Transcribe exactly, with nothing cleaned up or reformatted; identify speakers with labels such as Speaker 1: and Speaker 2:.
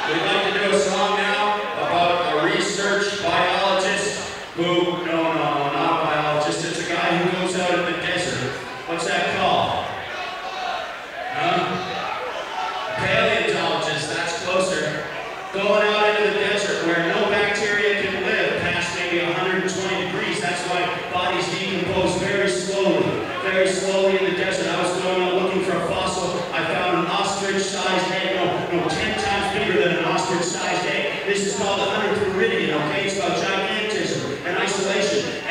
Speaker 1: We'd like to do a song now about a research biologist who, no, no, no, not a biologist, it's a guy who goes out in the desert. What's that called? Huh? Paleontologist, that's closer. Going out into the desert where no bacteria can live past maybe one hundred twenty degrees. That's why bodies decompose very slowly, very slowly in the desert. I was going out looking for a fossil. I found an ostrich-sized egg, no, no, ten times bigger than an ostrich-sized egg. This is called the hundredth meridian, okay? It's about gigantism and isolation.